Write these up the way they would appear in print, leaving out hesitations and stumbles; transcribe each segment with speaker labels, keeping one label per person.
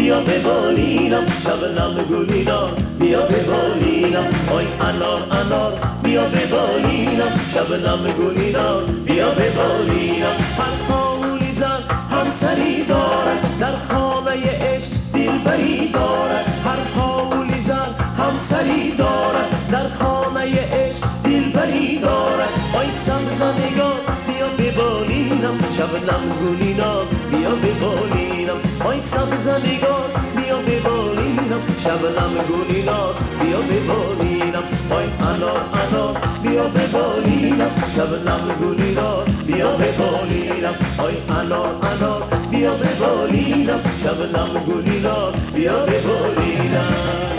Speaker 1: بیا ببالینم شبنم گلینا بیا ببالینم آی انار انار بیا ببالینم شبنم گلینا بیا ببالینم هر حالی زن همسری دارد در خانه عشق دلبری دارد هر حالی زن همسری دارد در خانه عشق دلبری دارد آی سبزنگار بیا ببالینم شبنم گلینا بیا ببالینم آی سبزنگار بیا ببالینم شبنم گلینا بیا ببالینم آی انار انار بیا ببالینم شبنم گلینا بیا ببالینم آی انار انار بیا ببالینم شبنم گلینا بیا ببالینم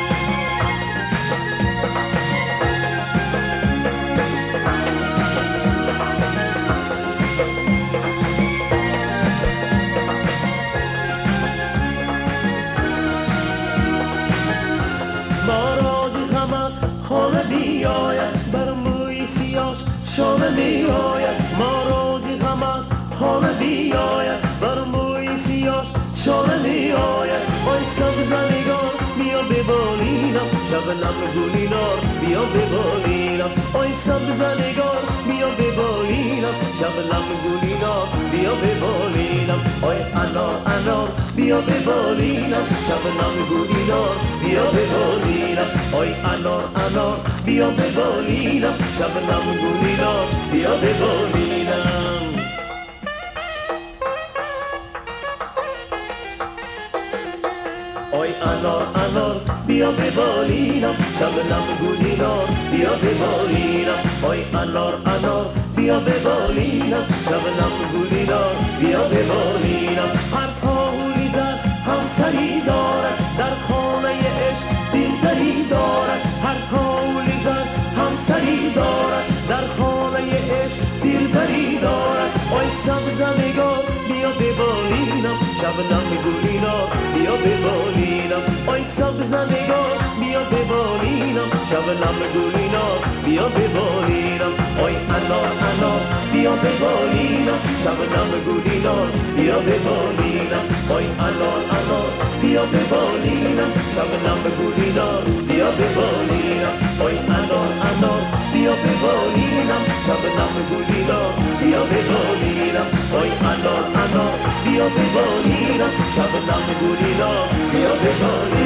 Speaker 1: خانه بیاید بر موی سیاش شانه میآید ما روزی غمت خانه بیاید بر موی سیاش شانه میآید آی سبزنگار بیا ببالینم شبنم گلینا بیا ببالینم آی سبزنگار بیا ببالینم شبنم گلینا بیا ببالینم آی انار انار بیا ببالینم شبنم گلینا بیا ببالینم آی انار انار بیا ببالینم شبنم گلینا بیا ببالینم آی انار انار بیا ببالینم شبنم گلینا بیا ببالینم آی انار انار بیا ببالینم شبنم گلینا بیا ببالینم هر پاهوی زن همسری دارد در خانه عشق دلبری دارد هر پاهوی زن همسری دارد در خانه عشق دلبری دارد آی سبزنگار بیا ببالینم شبنم گلینا بیا ببالینم آی سبزنگار بیا ببالینم شبنم گلینا بیا ببالینم آی انار انار بیا ببالینم شبنم گلینا بیا ببالینم آی انار انار بیا ببالینم شبنم گلینا بیا ببالینم آی انار انار بیا ببالینم شبنم گلینا بیا ببالینم آی انار انار بیا ببالینم شبنم گلینا بیا ببالینم